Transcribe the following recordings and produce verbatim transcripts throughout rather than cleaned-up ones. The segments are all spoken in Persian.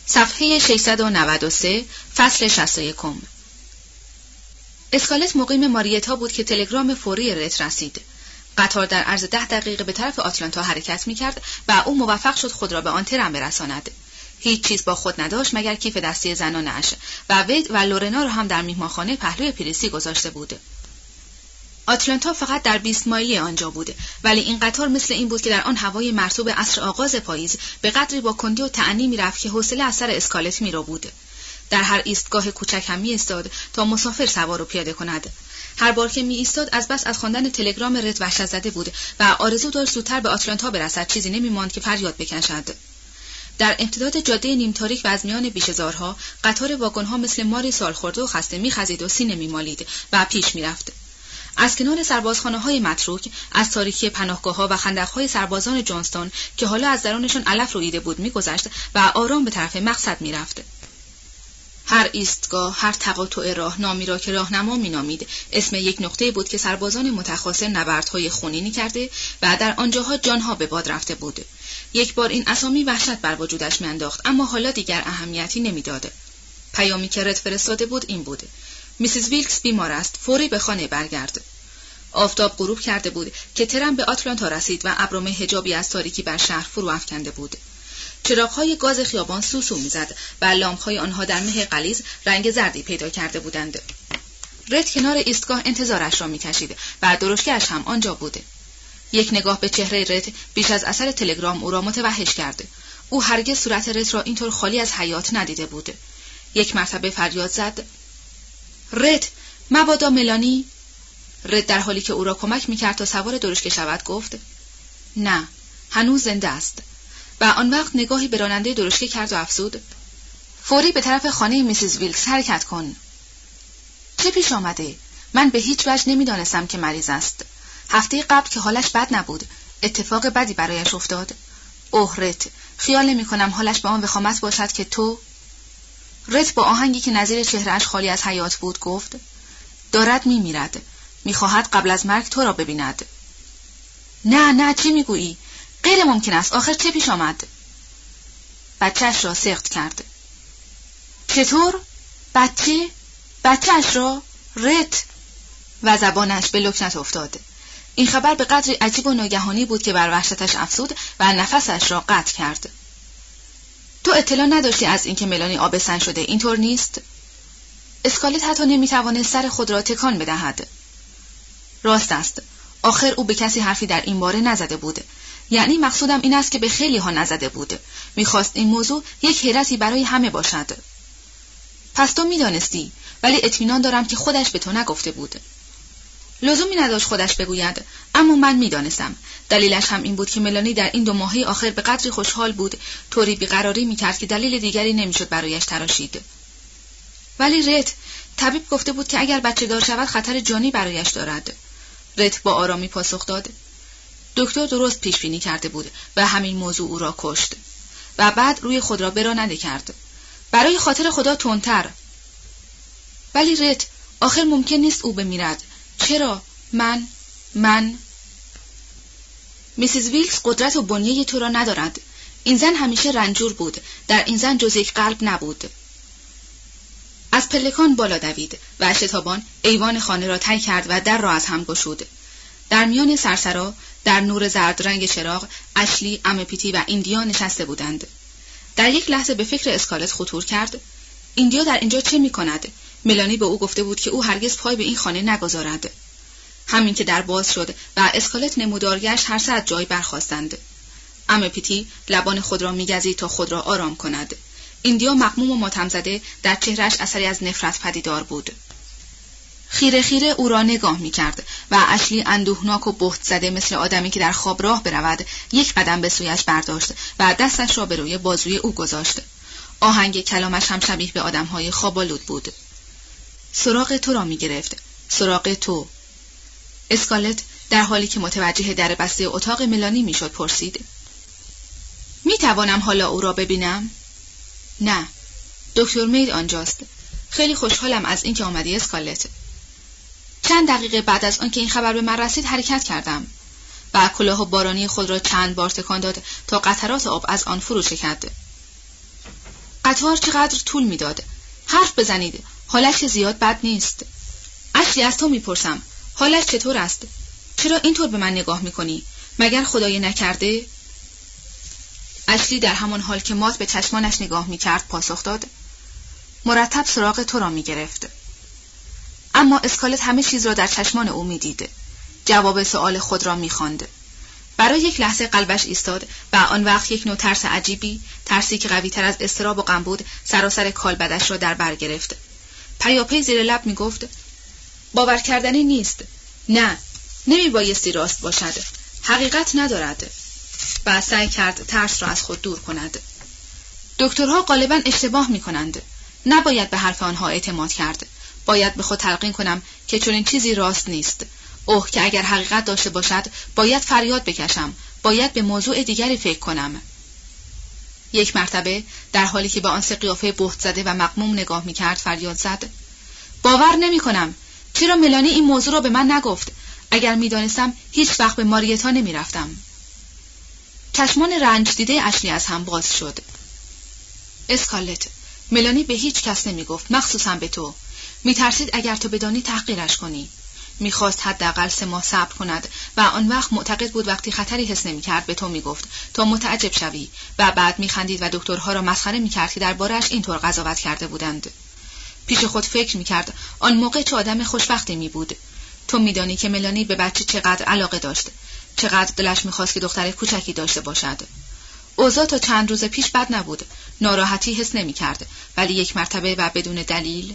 صفحه ششصد و نود و سه، فصل شصت و یک. اسکالت مقیم ماریتا بود که تلگرام فوری رت رسید. قطار در عرض ده دقیقه به طرف آتلانتا حرکت می‌کرد و او موفق شد خود را به آن ترن برساند. هیچ چیز با خود نداشت مگر کیف دستی زنانش و وید و لورنا را هم در میهمانخانه پهلوی پریسی گذاشته بود. آتلانتا فقط در بیست مایلی آنجا بود، ولی این قطار مثل این بود که در آن هوای مرطوب عصر آغاز پاییز به قدری با کندی و تأنی می‌رفت که حوصله از سر اسکالت می‌رو بود. در هر ایستگاه کوچک هم می‌ایستاد تا مسافر سوار و پیاده کند. هر بار که می‌ایستاد از بس از خواندن تلگرام رت وحشت زده بود و آرزو داشت زودتر به آتلانتا برسد، چیزی نمی‌ماند که فریاد بکشد. در امتداد جاده نیم تاریک و از میان بیشه‌زارها قطار واگن‌ها مثل ماری سالخورده و خسته می‌خزید و سینه می‌مالید و پیش می‌رفت. از کنار سربازخانه‌های متروک، از تاریکی پناهگاه‌ها و خندق‌های سربازان جونستون که حالا از درونشان علف رویده بود می‌گذشت و آرام به طرف مقصد می‌رفت. هر ایستگاه، هر تقاطع راه نامی را که راهنما می‌نامید، اسم یک نقطه بود که سربازان متخاصم نبردهای خونینی کرده و در آنجاها جانها به باد رفته بود. یک بار این اسامی وحشت بر وجودش می‌انداخت، اما حالا دیگر اهمیتی نمی‌داد. پیامی که رت فرستاده بود این بود: میسیز ویلکس بیمار است، فوری به خانه برگرد. آفتاب غروب کرده بود که ترن به آتلانتا رسید و ابرمه حجابی از تاریکی بر شهر فرو افکنده بود. چراغ‌های گاز خیابان سوسو می‌زد و لامپ‌های آنها در مه غلیظ رنگ زردی پیدا کرده بودند. رت کنار ایستگاه انتظارش را می‌کشید و درشکه‌اش هم آنجا بود. یک نگاه به چهره رت بیش از اثر تلگرام او را متوحش کرد. او هرگز صورت رت را اینطور خالی از حیات ندیده بود. یک مرتبه فریاد زد: رت، مبادا ملانی؟ رت در حالی که او را کمک می‌کرد تا سوار درشکه شود گفت: نه، هنوز زنده است. و آن وقت نگاهی به راننده درشکه کرد و افزود: فوری به طرف خانه میسیز ویلکس حرکت کن. چه پیش آمده؟ من به هیچ وجه نمی‌دانستم که مریض است. هفته قبل که حالش بد نبود، اتفاق بدی برایش افتاد. اوه رت، خیال نمی‌کنم حالش به آن وخامت باشد که تو. رت با آهنگی که نظیر چهره‌اش خالی از حیات بود گفت: دارد می‌میرد. می‌خواهد قبل از مرگ تو را ببیند. نه نه، چی می‌گویی؟ غیر ممکن است. آخر چه پیش آمد؟ بچه‌اش را سقط کرد. چطور؟ بچه؟ بچه‌اش را؟ رت! و زبانش به لکنت افتاد. این خبر به قدری عجیب و ناگهانی بود که بر وحشتش افزود و نفسش را قطع کرد. تو اطلاع نداشتی از اینکه ملانی آبستن شده، اینطور نیست؟ اسکالت حتی نمی‌توانست سر خود را تکان بدهد. راست است. آخر او به کسی حرفی در این باره نزده بود. یعنی مقصودم این است که به خیلی ها نزده بود. میخواست این موضوع یک حیرتی برای همه باشد. پس تو میدانستی، ولی اطمینان دارم که خودش به تو نگفته بود. لزومی نداشت خودش بگوید، اما من میدانستم. دلیلش هم این بود که ملانی در این دو ماهه آخر به قدری خوشحال بود، طوری بیقراری میکرد که دلیل دیگری نمیشد برایش تراشید. ولی رت، طبیب گفته بود که اگر بچه دار شود خطر جانی برایش دارد. رت با آرامی پاسخ داد: دکتر درست پیش بینی کرده بود و همین موضوع او را کشت. و بعد روی خود را براننده کرد. برای خاطر خدا تندتر. ولی رت، آخر ممکن نیست او بمیرد. چرا؟ من من میسیز ویلکس قدرت و بنیه تو را ندارد. این زن همیشه رنجور بود. در این زن جز یک قلب نبود. از پلکان بالا دوید و شتابان ایوان خانه را طی کرد و در را از هم گشود. در میان سرسرا در نور زرد رنگ چراغ اشلی، عمه پیتی و ایندیا نشسته بودند. در یک لحظه به فکر اسکالت خطور کرد: ایندیا در اینجا چه می کند؟ ملانی به او گفته بود که او هرگز پای به این خانه نگذارد. همین که در باز شد و اسکالت نمودارگشت، هر سه از جای برخاستند. عمه پیتی لبان خود را می‌گزید تا خود را آرام کند. ایندیا مغموم و ماتم زده، در چهرهش اثری از نفرت پدیدار بود. خیره خیره او را نگاه می کرد و اشلی اندوهناک و بهت زده مثل آدمی که در خواب راه برود یک قدم به سویش برداشت و دستش را به روی بازوی او گذاشت. آهنگ کلامش هم شبیه به آدم‌های خوابالود بود. سراغ تو را می گرفت. سراغ تو. اسکالت در حالی که متوجه در بسته اتاق ملانی می شد پرسید: می توانم حالا او را ببینم؟ نه. دکتر مید آنجاست. خیلی خوشحالم از اینکه آمدی اسکالت. چند دقیقه بعد از آنکه این خبر به من رسید حرکت کردم و کلاه بارانی خود را چند بار تکان داد تا قطرات آب از آن فرو چکد. قطار چقدر طول میداد. حرف بزنید، حالش زیاد بد نیست. اشلی از تو میپرسم، حالش چطور است؟ چرا اینطور به من نگاه میکنی؟ مگر خدای نکرده؟ اشلی در همان حال که مات به چشمانش نگاه میکرد پاسخ داد: مرتب سراغ تو را میگرفت. اما اسکالت همه چیز را در چشمان او میدید. جواب سؤال خود را میخواند. برای یک لحظه قلبش ایستاد و آن وقت یک نوع ترس عجیبی، ترسی که قوی تر از اضطراب و غم بود، سراسر کالبدش را در بر گرفت. پیاپی زیر لب میگفت: باور کردنی نیست. نه، نمی بایستی راست باشد. حقیقت ندارد. و سعی کرد ترس را از خود دور کند. دکترها غالباً اشتباه می کنند. نباید به حرف آنها اعتماد کرد. باید به خود تلقین کنم که چنین چیزی راست نیست. اوه که اگر حقیقت داشته باشد، باید فریاد بکشم. باید به موضوع دیگری فکر کنم. یک مرتبه در حالی که به آن سه قیافه بهت زده و مغموم نگاه می کرد فریاد زد: باور نمی کنم. چرا ملانی این موضوع را به من نگفت؟ اگر می دانستم هیچ وقت به ماریتا نمی رفتم. چشمان رنج دیده اشلی از هم باز شد. اسکالت، ملانی به هیچ کس نمی گفت، مخصوصا به تو. می ترسید اگر تو بدانی تحقیرش کنی. می خواست حداقل سه ماه صبر کند و آن وقت معتقد بود وقتی خطری حس نمی کرد به تو می گفت تا متعجب شوی و بعد می خندید و دکترها را مسخره می کرد که درباره‌اش اینطور قضاوت کرده بودند. پیش خود فکر می کرد آن موقع چه آدم خوشبختی می بود. تو می دانی که ملانی به بچه چقدر علاقه داشت، چقدر دلش می خواست که دختر کوچکی داشته باشد. اوضاع تا چند روز پیش بد نبود، ناراحتی حس نمی کرد، ولی یک مرتبه و بدون دلیل.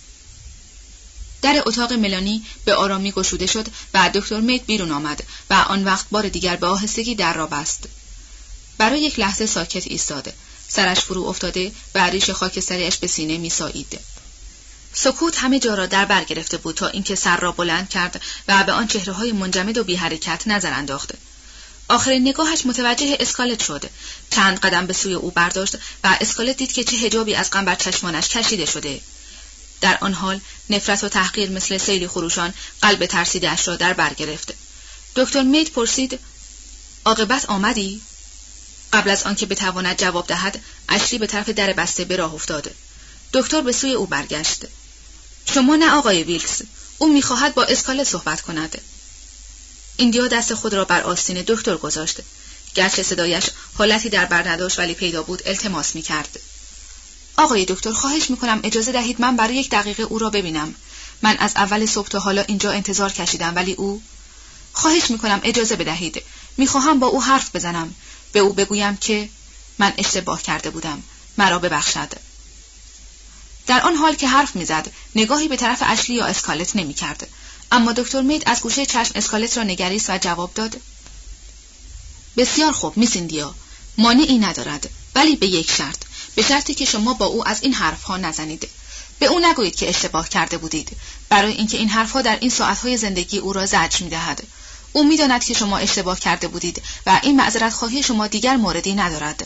در اتاق ملانی به آرامی گشوده شد و دکتر مید بیرون آمد و آن وقت بار دیگر به آهستگی در را بست. برای یک لحظه ساکت ایستاد، سرش فرو افتاده و ریش خاکستریش به سینه می سایید. سکوت همه جا را در بر گرفته بود تا اینکه سر را بلند کرد و به آن چهره‌های منجمد و بی حرکت نظر انداخت. آخرین نگاهش متوجه اسکالت شد. چند قدم به سوی او برداشت و اسکالت دید که چه حجابی از غم بر چشمانش کشیده شده. در آن حال نفرت و تحقیر مثل سیلی خروشان قلب ترسیده‌اش را در بر گرفت. دکتر مید پرسید: عاقبت آمدی؟ قبل از آنکه بتواند جواب دهد، اشلی به طرف در بسته به راه افتاد. دکتر به سوی او برگشت. شما نه آقای ویلکس، او می‌خواهد با اسکالت صحبت کند. ایندیا دست خود را بر آستین دکتر گذاشت. گرچه صدایش حالتی در بر نداشت ولی پیدا بود التماس می‌کرد. آقای دکتر، خواهش می‌کنم اجازه دهید من برای یک دقیقه او را ببینم. من از اول صبح تا حالا اینجا انتظار کشیدم ولی او... خواهش می‌کنم اجازه بدهید. می‌خواهم با او حرف بزنم. به او بگویم که من اشتباه کرده بودم. مرا ببخشد. در آن حال که حرف می‌زد، نگاهی به طرف اشلی یا اسکالت نمی‌کرد. اما دکتر مید از گوشه چشم اسکالت را نگریست و جواب داد: بسیار خوب میس ایندیا، مانعی ندارد، ولی به یک شرط، به شرطی که شما با او از این حرفها نزنید. به او نگویید که اشتباه کرده بودید، برای اینکه این حرفها در این ساعتهای زندگی او را زجر می‌دهد. او می‌داند که شما اشتباه کرده بودید و این معذرت خواهی شما دیگر موردی ندارد.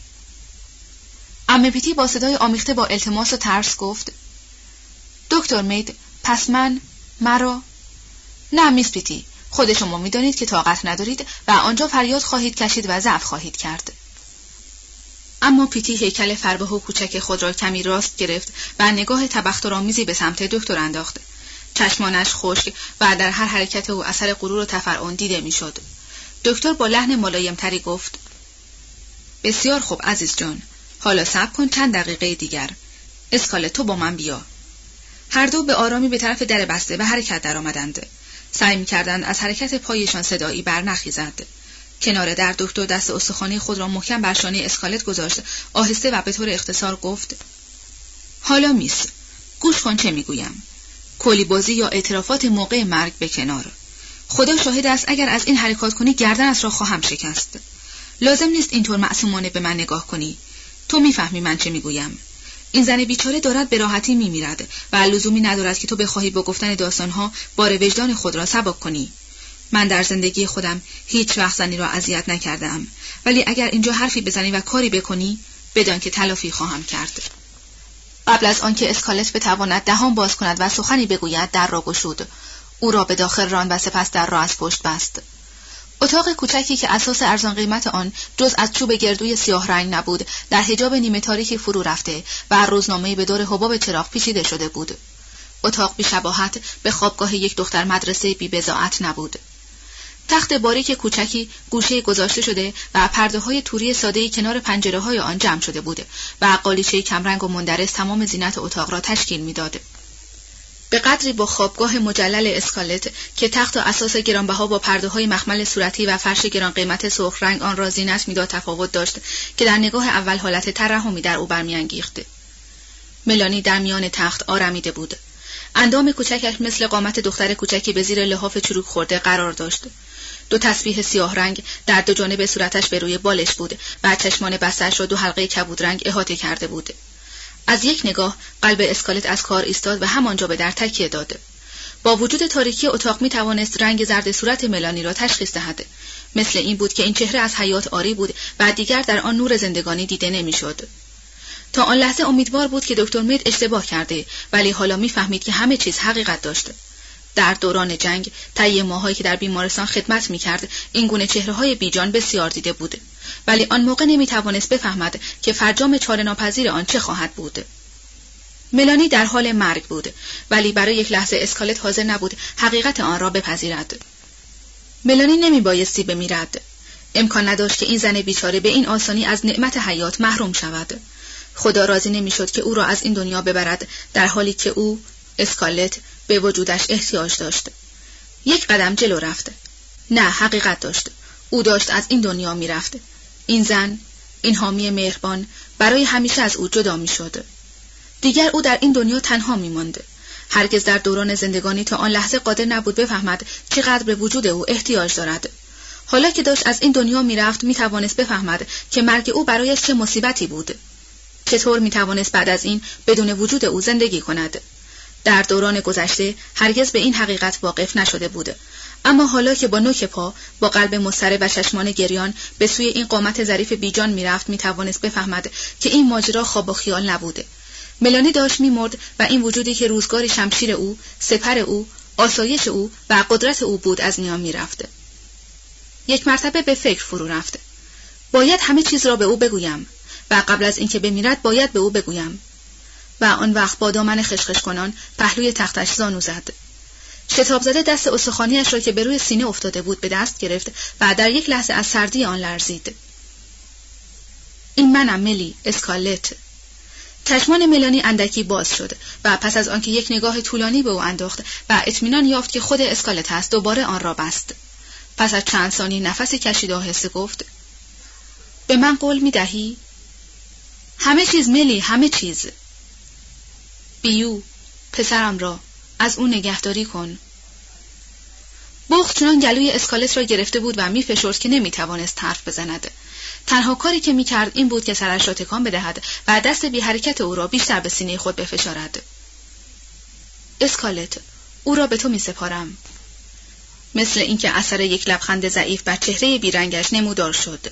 عمه پیتی با صدای آمیخته با التماس و ترس گفت: دکتر مید، پس من مرا؟ نه میس پیتی، خود شما می‌دانید که طاقت ندارید و آنجا فریاد خواهید کشید و ضعف خواهید کرد. اما پیتی هیکل فربه و کوچک خود را کمی راست گرفت و نگاه تبخترآمیزی به سمت دکتر انداخت. چشمانش خشک و در هر حرکت او اثر غرور و تفرعن دیده میشد. دکتر با لحن ملایم‌تری گفت: بسیار خوب عزیز جان، حالا صبر کن چند دقیقه دیگر. اسکالت، تو با من بیا. هر دو به آرامی به طرف در بسته و حرکت درآمدند. سعی می‌کردند از حرکت پایشان صدایی برنخیزد. کنار در دکتر دست استخوانی خود را محکم بر شانه اسکالت گذاشت، آهسته و به طور اختصار گفت: حالا میس، گوش کن چه میگویم. کلی بازی یا اعترافات موقع مرگ به کنار. خدا شاهد است اگر از این حرکات کنی گردنت را خواهم شکست. لازم نیست اینطور معصومانه به من نگاه کنی. تو میفهمی من چه میگویم. این زن بیچاره دارد به راحتی میمیرد و لزومی ندارد که تو بخواهی با گفتن داستانها بار وجدان خود را سبک کنی. من در زندگی خودم هیچ وقت زنی را اذیت نکردم، ولی اگر اینجا حرفی بزنی و کاری بکنی، بدان که تلافی خواهم کرد. قبل از آنکه اسکالت بتواند دهان باز کند و سخنی بگوید، در را گشود. او را به داخل راند و سپس در را از پشت بست. اتاق کوچکی که اساس ارزان قیمت آن جز از چوب گردوی سیاه رنگ نبود، در حجاب نیمه تاریکی فرو رفته و روزنامه‌ای به دور حباب چراغ پیچیده شده بود. اتاق بی شباهت به خوابگاه یک دختر مدرسه بی بضاعت نبود. تخت باریک کوچکی گوشه گذاشته شده و پرده‌های توری ساده‌ای کنار پنجره‌های آن جمع شده بود و قالیچه کمرنگ و مندرس تمام زینت اتاق را تشکیل می‌داد. به قدری با خوابگاه مجلل اسکالت که تخت و اساس گرانبها با پرده‌های مخمل صورتی و فرش گران قیمت سرخ رنگ آن را زینت می‌داد تفاوت داشت که در نگاه اول حالت ترحمی در او برمی‌انگیخت. ملانی در میان تخت آرمیده بود. اندام کوچکش مثل قامت دختر کوچکی به زیر لحاف چروک خورده قرار داشت. دو تسبیح سیاه رنگ در دو جانب صورتش به روی بالش بود و چشمان بسته‌اش را دو حلقه کبود رنگ احاطه کرده بود. از یک نگاه قلب اسکالت از کار ایستاد و همانجا به در تکیه داد. با وجود تاریکی اتاق می توانست رنگ زرد صورت ملانی را تشخیص دهد. مثل این بود که این چهره از حیات عاری بود و دیگر در آن نور زندگانی دیده نمی‌شد. تا آن لحظه امیدوار بود که دکتر مید اشتباه کرده، ولی حالا می‌فهمید که همه چیز حقیقت داشت. در دوران جنگ، طی ماهایی که در بیمارستان خدمت می‌کرد، این گونه چهره‌های بیجان بسیار دیده بود، ولی آن موقع نمی‌توانست بفهمد که فرجام چاره‌ناپذیر آن چه خواهد بود. ملانی در حال مرگ بود، ولی برای یک لحظه اسکالت حاضر نبود حقیقت آن را بپذیرد. ملانی نمی‌بایستی بمیرد. امکان نداشت که این زن بیچاره به این آسانی از نعمت حیات محروم شود. خدا راضی نمی‌شد که او را از این دنیا ببرد، در حالی که او، اسکالت، به وجودش احتیاج داشت. یک قدم جلو رفت. نه، حقیقت داشت. او داشت از این دنیا می‌رفت. این زن، این حامی مهربان، برای همیشه از او جدا می‌شد. دیگر او در این دنیا تنها می‌ماند. هرگز در دوران زندگانی تا آن لحظه قادر نبود بفهمد چقدر به وجود او احتیاج دارد. حالا که داشت از این دنیا می‌رفت، می‌توانست بفهمد که مرگ او برایش چه مصیبتی بود. چطور می‌توانست بعد از این بدون وجود او زندگی کند؟ در دوران گذشته هرگز به این حقیقت واقف نشده بود، اما حالا که با نوک پا، با قلب مضطرب و چشمان گریان به سوی این قامت ظریف بیجان میرفت، میتوانست بفهمد که این ماجرا خواب و خیال نبوده. ملانی داشت میمرد و این وجودی که روزگاری شمشیر او، سپر او، آسایش او و قدرت او بود از میان میرفت. یک مرتبه به فکر فرو رفت. باید همه چیز را به او بگویم و قبل از اینکه بمیرد باید به او بگویم. و آن وقت با دامن خشخش کنان پهلوی تختش زانو زد. شتاب زده دست استخوانیش را که به روی سینه افتاده بود به دست گرفت و در یک لحظه از سردی آن لرزید. این منم ملی، اسکالت. چشمان ملانی اندکی باز شد و پس از آنکه یک نگاه طولانی به او انداخت و اطمینان یافت که خود اسکالت است، دوباره آن را بست. پس از چند ثانیه نفسی کشید و آهسته گفت: به من قول می دهی؟ همه چیز ملی، همه چیز. بیو، پسرم را از اون نگهداری کن. بخت چنان گلوی اسکالت را گرفته بود و می فشرد که نمی توانست حرف بزند. تنها کاری که می کرد این بود که سرش را تکان بدهد و دست بی حرکت او را بیشتر به سینه خود بفشارد. اسکالت، او را به تو می سپارم. مثل اینکه اثر یک لبخند ضعیف بر چهره بیرنگش نمودار شد.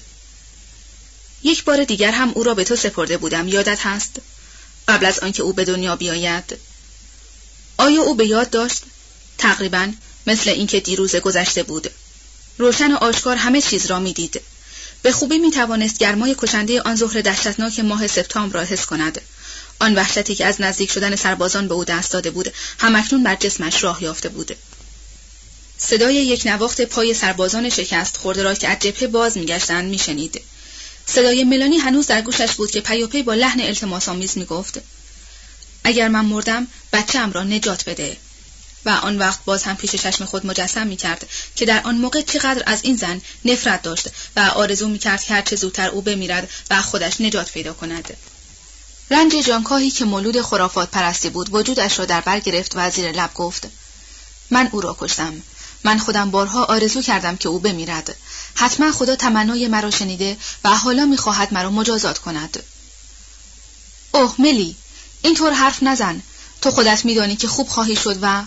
یک بار دیگر هم او را به تو سپرده بودم، یادت هست؟ قبل از آنکه او به دنیا بیاید. آیا او به یاد داشت؟ تقریباً مثل اینکه دیروز گذشته بود. روشن و آشکار همه چیز را می‌دید. به خوبی می‌توانست گرمای کشنده آن ظهر دهشتناک ماه سپتامبر را حس کند. آن وحشتی که از نزدیک شدن سربازان به او دست داده بود، همکنون بر جسمش راه یافته بود. صدای یک نواخت پای سربازان شکست خورده را که از جبهه باز می‌گشتند می‌شنید. صدای ملانی هنوز در گوشش بود که پیاپی با لحن التماس‌آمیز می‌گفت: اگر من مردم بچه‌ام را نجات بده. و آن وقت باز هم پیش چشم خود مجسم می‌کرد که در آن موقع چقدر از این زن نفرت داشت و آرزو می‌کرد که هر چه زودتر او بمیرد و خودش نجات پیدا کند. رنج جانکاهی که مولود خرافات پرستی بود وجودش را در بر گرفت و زیر لب گفت: من او را کشتم. من خودم بارها آرزو کردم که او بمیرد. حتما خدا تمنای مرا شنیده و حالا می‌خواهد مرا مجازات کند. اوه ملی، اینطور حرف نزن. تو خودت می‌دانی که خوب خواهی شد و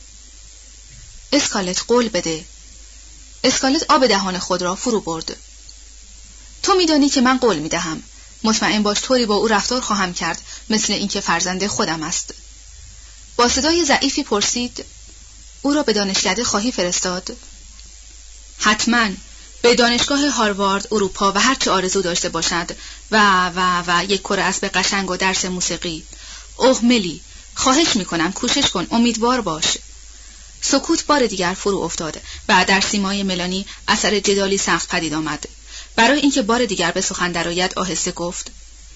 اسکالت قول بده. اسکالت آب دهان خود را فرو برد. تو می‌دانی که من قول می‌دهم. مطمئن باش طوری با او رفتار خواهم کرد مثل اینکه فرزند خودم است. با صدای ضعیفی پرسید: او را به دانشکده خواهی فرستاد؟ حتماً. به دانشگاه هاروارد، اروپا و هر چه آرزو داشته باشد و و و یک کره اسب قشنگ و درس موسیقی. اوه ملی، خواهش میکنم کوشش کن، امیدوار باش. سکوت بار دیگر فرو افتاد و در سیمای ملانی اثر جدالی سخت پدید آمد. برای اینکه بار دیگر به سخن درآید آهسته گفت: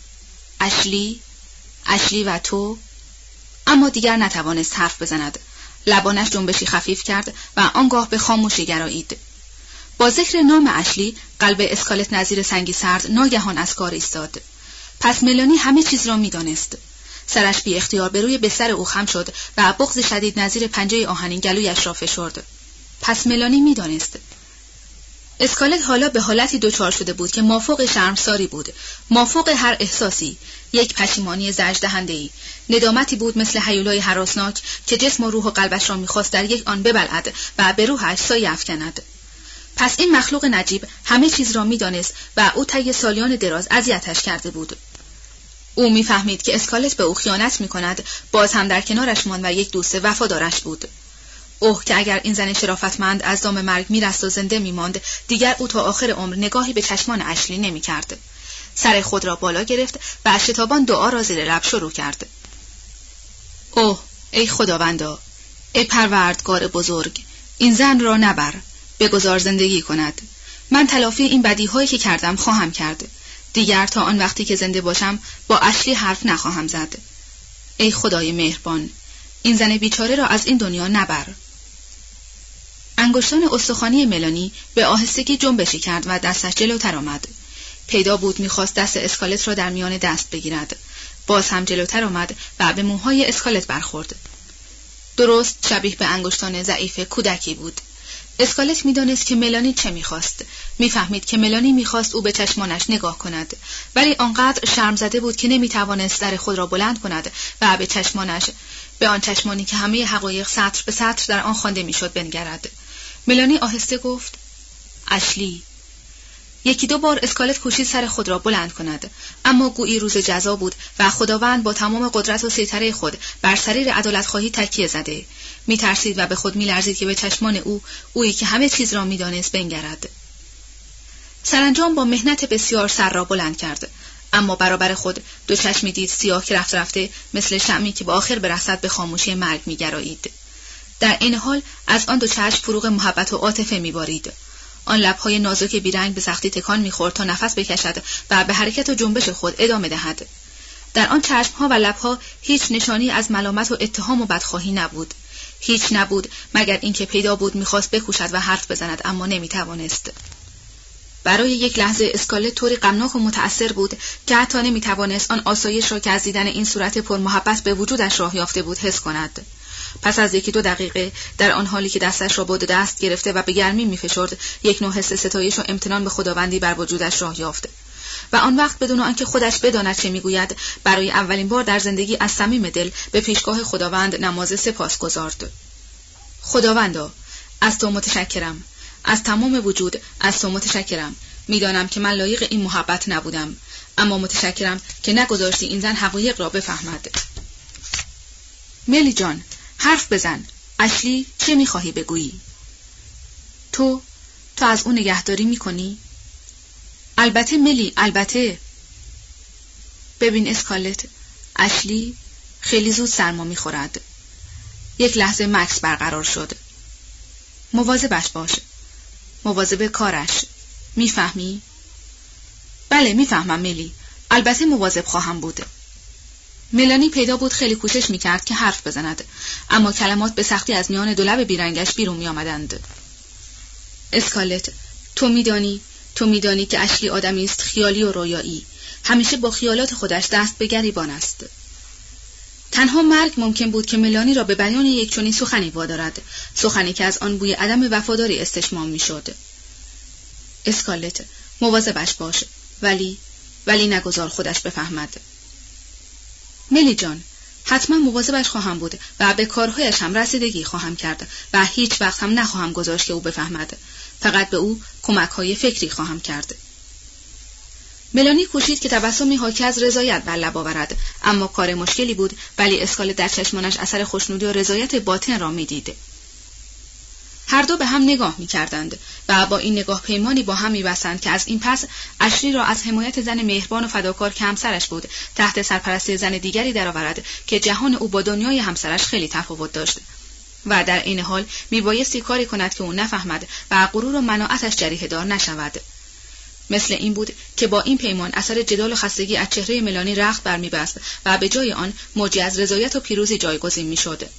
اشلی، اشلی و تو. اما دیگر نتوانست حرف بزند. لبانش جنبشی خفیف کرد و آنگاه به خاموشی گرایید. با ذکر نام اشلی قلب اسکالت نظیر سنگی سرد ناگهان از کار ایستاد. پس ملانی همه چیز را می‌دانست. سرش بی اختیار به روی بستر او خم شد و بغض شدید نظیر پنجه آهنین گلویش را فشرد. پس ملانی می‌دانست. اسکالت حالا به حالتی دچار شده بود که مافوق شرمساری بود، مافوق هر احساسی، یک پشیمانی زجردهنده‌ای، ندامتی بود مثل هیولای هراسناک که جسم و روح و قلبش را می‌خواست در یک آن ببلعد و به روحش سایه افکند. پس این مخلوق نجیب همه چیز را می‌دانست و او طی سالیان دراز اذیتش کرده بود. او می‌فهمید که اسکالت به او خیانت می‌کند، باز هم در کنارش ماند و یک دوست وفادارش بود. اوه که اگر این زن شرافتمند از دام مرگ میرست و زنده میماند، دیگر او تا آخر عمر نگاهی به چشمان اشلی نمی‌کرد. سر خود را بالا گرفت و شتابان دعا را زیر لب شروع کرد. اوه ای خداوندا، ای پروردگار بزرگ، این زن را نبر، بگذار زندگی کند. من تلافی این بدیهایی که کردم خواهم کرد. دیگر تا آن وقتی که زنده باشم با اشلی حرف نخواهم زد. ای خدای مهربان، این زن بیچاره را از این دنیا نبر. انگشتان استخوانی ملانی به آهستگی جنبشی کرد و دستش جلوتر آمد. پیدا بود می‌خواست دست اسکالت را در میان دست بگیرد. باز هم جلوتر آمد و به موهای اسکالت برخورد. درست شبیه به انگشتان ضعیف کودکی بود. اسکالت می‌دانست که ملانی چه می‌خواست. می‌فهمید که ملانی می‌خواست او به چشمانش نگاه کند، ولی آنقدر شرم زده بود که نمی‌توانست در خود را بلند کند و به چشمانش، به آن چشمانی که همه حقایق سطر به سطر در آن خوانده می‌شد بنگرد. ملانی آهسته گفت: اشلی. یکی دو بار اسکالت کوشید سر خود را بلند کند، اما گویی روز جزا بود و خداوند با تمام قدرت و سیطره خود بر سریر عدالت‌خواهی تکیه زده. می‌ترسید و به خود می‌لرزید که به چشمان او، اویی که همه چیز را می‌دانست، بنگرد. سرانجام با مهنت بسیار سر را بلند کرد، اما برابر خود دو چشمی دید سیاه که رفت رفته مثل شمعی که با آخر برسد به خاموشی مرگ می‌گرایید. در این حال از آن دو چشم فروغ محبت و عاطفه می‌بارید. آن لب‌های نازک بیرنگ به سختی تکان می‌خورد تا نفس بکشد و به حرکت و جنبش خود ادامه دهد. در آن چشم‌ها و لب‌ها هیچ نشانی از ملامت و اتهام و بدخواهی نبود. هیچ نبود مگر اینکه پیدا بود می‌خواست بکوشد و حرف بزند، اما نمی‌توانست. برای یک لحظه اسکالت طوری غمناک و متأثر بود که حتی نمی‌توانست آن آسایش را که از دیدن این صورت پرمحبت به وجودش راه یافته بود حس کند. پس از یکی دو دقیقه در آن حالی که دستش را با دست گرفته و به گرمی می‌فشرد، یک نوع حس ستایش و امتنان به خداوندی بر وجودش راه یافت و آن وقت بدون آنکه خودش بداند چه می‌گوید، برای اولین بار در زندگی از صمیم دل به پیشگاه خداوند نماز سپاس گزارد. خداوندا، از تو متشکرم، از تمام وجود از تو متشکرم. می‌دانم که من لایق این محبت نبودم، اما متشکرم که نگذاشتی این زن حقایق را بفهمد. ملی جان، حرف بزن. اشلی، چه می‌خواهی بگویی؟ تو تو از اون نگهداری می‌کنی؟ البته ملی، البته. ببین اسکالت، اشلی خیلی زود سرما می‌خورد. یک لحظه مکث برقرار شد. مواظبش باش. مواظب کارش. میفهمی؟ بله میفهمم ملی. البته مواظب خواهم بود. ملانی پیدا بود خیلی کوشش میکرد که حرف بزند، اما کلمات به سختی از میان دو لب بیرنگش بیرون میآمدند. اسکالت، تو میدانی، تو میدانی که اشلی آدمی است خیالی و رویایی، همیشه با خیالات خودش دست به گریبان است. تنها مرگ ممکن بود که ملانی را به بیان یک چنین سخنی وادارد، سخنی که از آن بوی عدم وفاداری استشمام میشد. اسکالت، مواظبش باش، ولی ولی نگذار خودش بفهمد. ملی جان، حتما مواظبش خواهم بود و به کارهایش هم رسیدگی خواهم کرد و هیچ وقت هم نخواهم گذاشت که او بفهمد. فقط به او کمک‌های فکری خواهم کرد. ملانی کوشید که تبسمی حاکی از رضایت بر لب آورد، اما کار مشکلی بود، ولی اسکالت در چشمانش اثر خوشنودی و رضایت باطن را می‌دید. هر دو به هم نگاه می‌کردند و با این نگاه پیمانی با هم می‌بستند که از این پس اشلی را از حمایت زن مهربان و فداکار که همسرش بود تحت سرپرستی زن دیگری درآورد که جهان او با دنیای همسرش خیلی تفاوت داشت و در این حال میبایستی کاری کند که او نفهمد و غرور و مناعتش جریحه دار نشود. مثل این بود که با این پیمان اثر جدال و خستگی از چهره ملانی رخت برمی‌بست و به جای آن موجی از رضایت و پیروزی جایگزین می‌شد.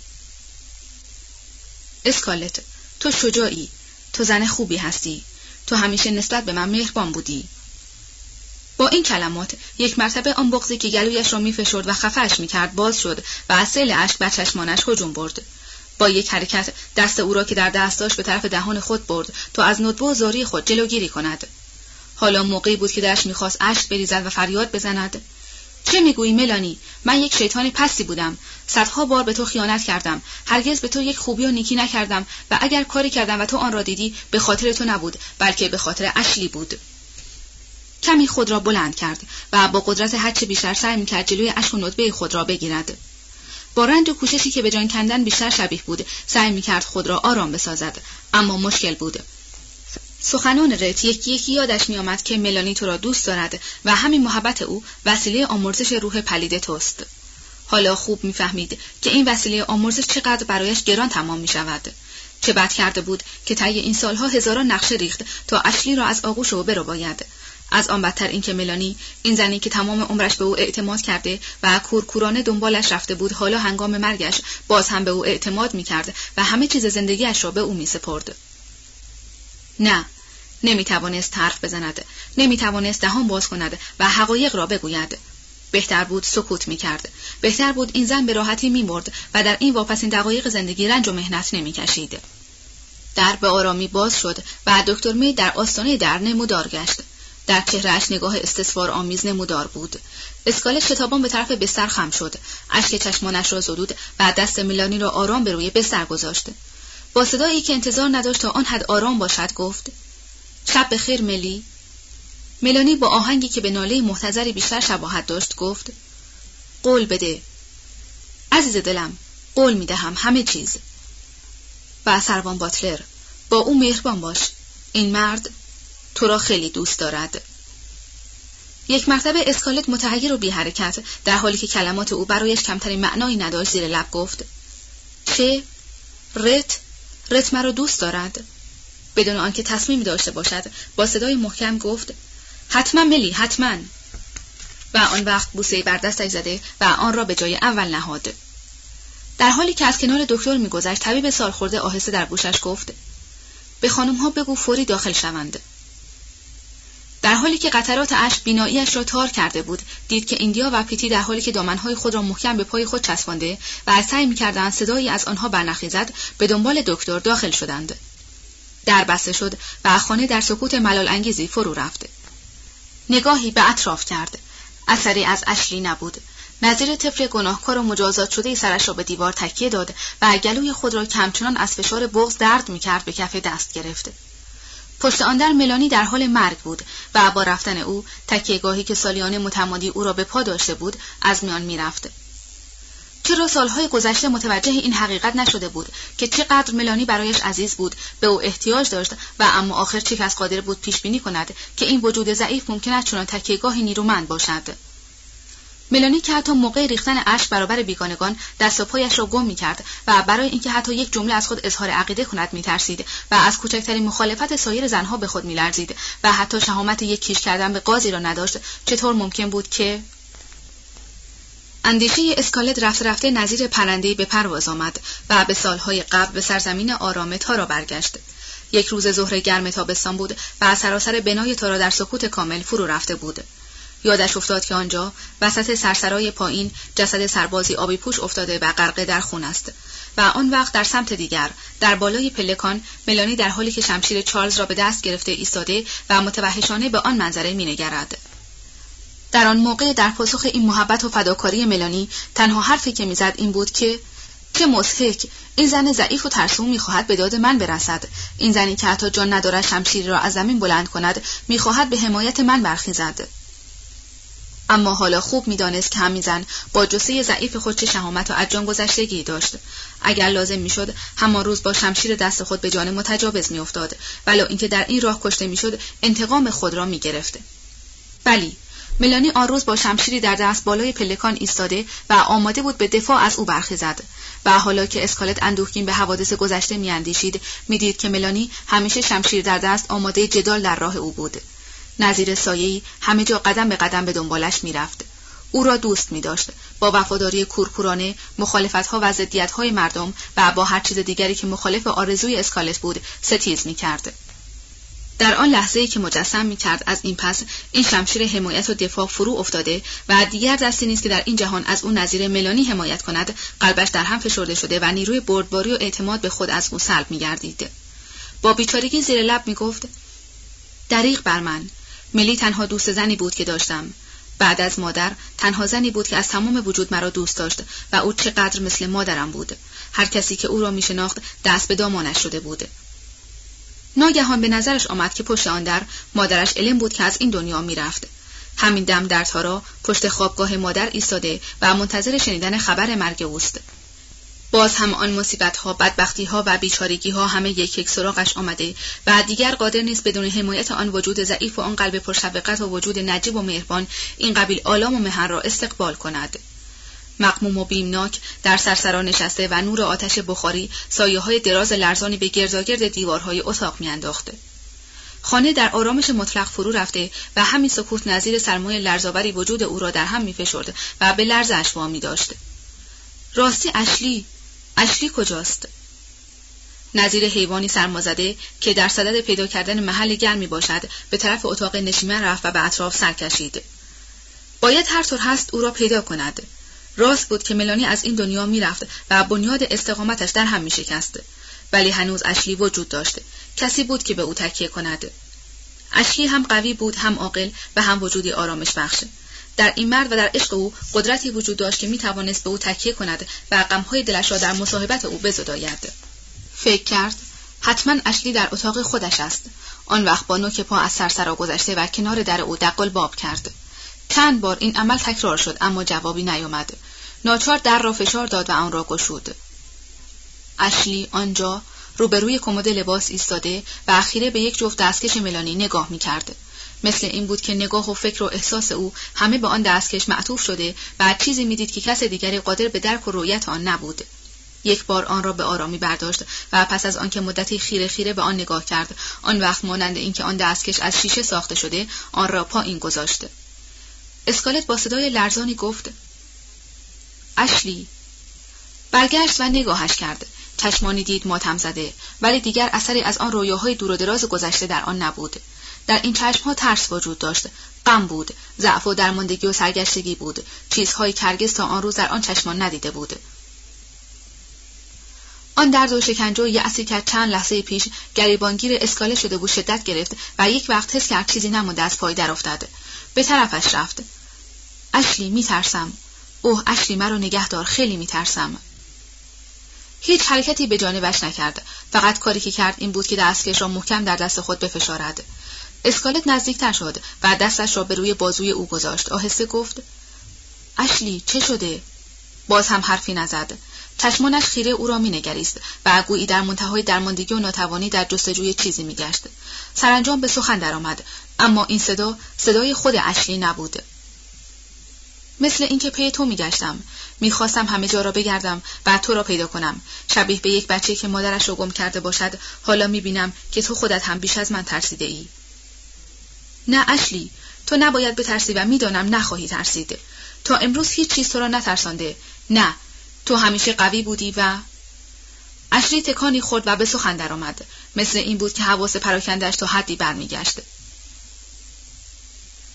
اسکالت، تو شجاعی، تو زن خوبی هستی، تو همیشه نسبت به من مهربان بودی. با این کلمات یک مرتبه آن بغضی که گلویش را می‌فشرد و خفه‌اش می‌کرد باز شد و از سیل اشک بر چشمانش هجوم برد. با یک حرکت دست او را که در دست داشت به طرف دهان خود برد تا از ندبه و زاری خود جلوگیری کند. حالا موقعی بود که دلش می‌خواست اشک بریزد و فریاد بزند: چه میگویی ملانی؟ من یک شیطان پستی بودم. صدها بار به تو خیانت کردم. هرگز به تو یک خوبی و نیکی نکردم و اگر کاری کردم و تو آن را دیدی به خاطر تو نبود بلکه به خاطر اشلی بود. کمی خود را بلند کرد و با قدرت هرچه بیشتر سعی می‌کرد جلوی اشک و ندبه خود را بگیرد. با رنج و کوششی که به جان کندن بیشتر شبیه بود سعی می‌کرد خود را آرام بسازد، اما مشکل بود. سخنان رت یکی یکی یادش می‌آمد که ملانی تو را دوست دارد و همین محبت او وسیله آمرزش روح پلید توست. حالا خوب می‌فهمید که این وسیله آمرزش چقدر برایش گران تمام می‌شود. چه بد کرده بود که طی این سالها هزاران نقشه ریخت تا اشلی را از آغوش او برباید. از آن بدتر این که ملانی، این زنی که تمام عمرش به او اعتماد کرده و کورکورانه دنبالش رفته بود، حالا هنگام مرگش باز هم به او اعتماد می‌کرد و همه چیز زندگیش را به او می‌سپرد. نه، نمی‌توانست حرف بزند، نمی‌توانست دهان باز کند و حقایق را بگوید. بهتر بود سکوت می‌کرد. بهتر بود این زن به راحتی می‌مرد و در این واپسین دقایق زندگی رنج و محنت نمی‌کشید. در به آرامی باز شد و دکتر می در آستانه در نمودار گشت. در چهرهش نگاه استسوار آمیز نمودار بود. اسکالت شتابان به طرف بستر خم شد. اشک چشمانش را زدود و دست ملانی را آرام به روی بستر گذاشت. با صدایی که انتظار نداشت تا آن حد آرام باشد گفت: شب بخیر ملی. ملانی با آهنگی که به ناله محتضری بیشتر شباهت داشت گفت: قول بده. عزیز دلم، قول میدهم همه چیز. و سروان باتلر، با او مهربان باش. این مرد تو را خیلی دوست دارد. یک مرتبه اسکالت متحیر و بی حرکت در حالی که کلمات او برایش کمترین معنایی نداشت زیر لب گفت: چه؟ رت؟ رت مرا دوست دارد؟ بدون آنکه تصمیم داشته باشد با صدای محکم گفت: حتما ملی، حتما. و آن وقت بوسه‌ای بر دستش زده و آن را به جای اول نهاد. در حالی که از کنار دکتر می‌گذشت طبیب سالخورده آهسته در گوشش گفت: به خانم‌ها بگو فوری داخل شوند. در حالی که قطرات اشک بینایی‌اش را تار کرده بود، دید که ایندیا و پیتی در حالی که دامن‌های خود را محکم به پای خود چسبانده و سعی می‌کردند صدایی از آنها برنخیزد، به دنبال دکتر داخل شدند. در بسته شد و خانه در سکوت ملال انگیزی فرو رفت. نگاهی به اطراف کرد. اثری از اشلی نبود. نظیر طفل گناهکار و مجازات شده سرش را به دیوار تکیه داد و گلوی خود را که همچنان از فشار بغض درد می‌کرد به کف دست گرفت. پشت آن در ملانی در حال مرگ بود و با رفتن او تکیه‌گاهی که سالیان متمادی او را به پا داشته بود از میان می‌رفت. چرا سالهای گذشته متوجه این حقیقت نشده بود که چقدر ملانی برایش عزیز بود، به او احتیاج داشت و اما آخر چه کس قادر بود پیش بینی کند که این وجود ضعیف ممکن است چنان تکیه‌گاهی نیرومند باشد. ملانی که حتی موقع ریختن اشک برابر بیگانگان دست و پایش را گم می‌کرد و برای اینکه حتی یک جمله از خود اظهار عقیده کند می‌ترسید و از کوچکترین مخالفت سایر زنها به خود می‌لرزید و حتی شهامت یک کیش کردن به قاضی را نداشت، چطور ممکن بود که اندیشه اسکالت رفته رفته نظیر پرنده‌ای به پرواز آمد و به سالهای قبل به سرزمین آرام تارا برگشت. یک روز ظهر گرم تابستان بود و سراسر بنای تارا در سکوت کامل فرو رفته بود. یادش افتاد که آنجا وسط سرسرای پایین جسد سربازی آبی پوش افتاده و غرقه در خون است و آن وقت در سمت دیگر در بالای پلکان ملانی در حالی که شمشیر چارلز را به دست گرفته ایستاده و متوحشانه به آن منظره مینگرد. در آن موقع در پاسخ این محبت و فداکاری ملانی تنها حرفی که میزد این بود که چه مضحک، این زن ضعیف و ترسو میخواهد به داد من برسد. این زنی که حتی جان ندارد شمشیر را از زمین بلند کند میخواهد به حمایت من برخیزد. اما حالا خوب می‌دانست که همین زن با جثه ضعیف خود چه شهامت و از جان گذشتگی داشت. اگر لازم می‌شد همان روز با شمشیر دست خود به جان متجاوز می‌افتاد، ولو اینکه در این راه کشته می‌شد انتقام خود را می‌گرفت. بلی، ملانی آن روز با شمشیری در دست بالای پلکان ایستاده و آماده بود به دفاع از او برخیزد و حالا که اسکالت اندوهگین به حوادث گذشته می‌اندیشید، می‌دید که ملانی همیشه شمشیر در دست آماده جدال در راه او بود. نظیر سایه‌ای همه جا قدم به قدم به دنبالش می‌رفت. او را دوست می‌داشت، با وفاداری کورکورانه مخالفت‌ها و ضدیت‌های مردم و با هر چیز دیگری که مخالف آرزوی اسکالت بود ستیز می‌کرد. در آن لحظه‌ای که مجسم می‌کرد از این پس این شمشیر حمایت و دفاع فرو افتاده و دیگر دستی نیست که در این جهان از او نظیر ملانی حمایت کند، قلبش در هم فشرده شده و نیروی بردباری و اعتماد به خود از او سلب می‌گردید. با بیچارگی زیر لب می‌گفت: دریغ بر من، ملی تنها دوست زنی بود که داشتم. بعد از مادر تنها زنی بود که از تمام وجود مرا دوست داشت و او چقدر مثل مادرم بود. هر کسی که او را می‌شناخت دست به دامانش شده بود. ناگهان به نظرش آمد که پشت آن در مادرش الن بود که از این دنیا میرفت. همین دم در تارا پشت خوابگاه مادر ایستاده و منتظر شنیدن خبر مرگ اوست. باز هم آن مصیبت‌ها، بدبختی‌ها و بیچارگی‌ها همه یک یک سراغش آمده و دیگر قادر نیست بدون حمایت آن وجود ضعیف و آن قلب پرشفقت و وجود نجیب و مهربان این قبیل آلام و محن را استقبال کند. مغموم و بیمناک در سرسرا نشسته و نور آتش بخاری سایه‌های دراز لرزانی به گرداگرد دیوارهای اتاق می‌انداخت. خانه در آرامش مطلق فرو رفته و همین سکوت نظیر سرمای لرزآوری وجود او را در هم می‌فشرد و به لرزش وامی داشت. راستی اشلی، اشلی کجاست؟ نظیر حیوانی سرمازده که در صدد پیدا کردن محل گرمی باشد به طرف اتاق نشیمن رفت و به اطراف سر کشید. باید هر طور هست او را پیدا کند. راست بود که ملانی از این دنیا میرفت و بنیاد استقامتش در هم میشکست، ولی هنوز اشلی وجود داشت. کسی بود که به او تکیه کند. اشلی هم قوی بود، هم عاقل و هم وجودی آرامش بخش. در این مرد و در عشق او قدرتی وجود داشت که میتوانست به او تکیه کند و غمهای دلش را در مصاحبت او بزداید. فکر کرد حتما اشلی در اتاق خودش است. آن وقت با نوک پا از سرسرا گذشته و کنار در او دق الباب کرد. چند بار این عمل تکرار شد اما جوابی نیامد. ناچار در را فشار داد و آن را گشود. اشلی آنجا روبروی کمد لباس ایستاده و اخیره به یک جفت دستکش ملانی نگاه می‌کرد. مثل این بود که نگاه و فکر و احساس او همه به آن دستکش معطوف شده و چیزی می‌دید که کس دیگری قادر به درک و رؤیت آن نبود. یک بار آن را به آرامی برداشت و پس از آنکه مدتی خیره خیره به آن نگاه کرد، آن وقت مانند اینکه آن دستکش از شیشه ساخته شده، آن را پایین گذاشت. اسکالت با صدای لرزانی گفت: اشلی. برگشت و نگاهش کرد. چشمانی دید ماتم زده، ولی دیگر اثری از آن رویاهای دور و دراز گذشته در آن نبود. در این چشمها ترس وجود داشت، غم بود، ضعف و درماندگی و سرگشتگی بود، چیزهایی که هرگز تا آن روز در آن چشمان ندیده بود. آن درد و شکنجه و یأسی که چند لحظه پیش گریبانگیر اسکاله شده بود شدت گرفت و یک وقت حس کرد چیزی نمانده از پای در افتاد. به طرفش رفت. اشلی، میترسم. اوه اشلی، مرا نگه دار، خیلی میترسم. هیچ حرکتی به جانبش نکرد. فقط کاری که کرد این بود که دستکش را محکم در دست خود بفشارد. اسکالت نزدیکتر شد و دستش را به روی بازوی او گذاشت. آهسته گفت: اشلی، چه شده؟ باز هم حرفی نزد. چشمانش خیره او را مینگریست و گویی در منتهای درماندگی و ناتوانی در جستجوی چیزی میگشت. سرانجام به سخن درآمد، اما این صدا صدای خود اشلی نبود. مثل اینکه پی تو میگشتم. میخواستم همه جا را بگردم و تو را پیدا کنم. شبیه به یک بچه که مادرش را گم کرده باشد. حالا میبینم که تو خودت هم بیش از من ترسیده ای. نه اشلی، تو نباید بترسی و میدانم نخواهی ترسید. تا امروز هیچ چیز تو را نترسانده. نه، تو همیشه قوی بودی و... اشلی تکانی خورد و به سخن درآمد. مثل این بود که حواس پراکنده‌اش تا حدی برمیگشت.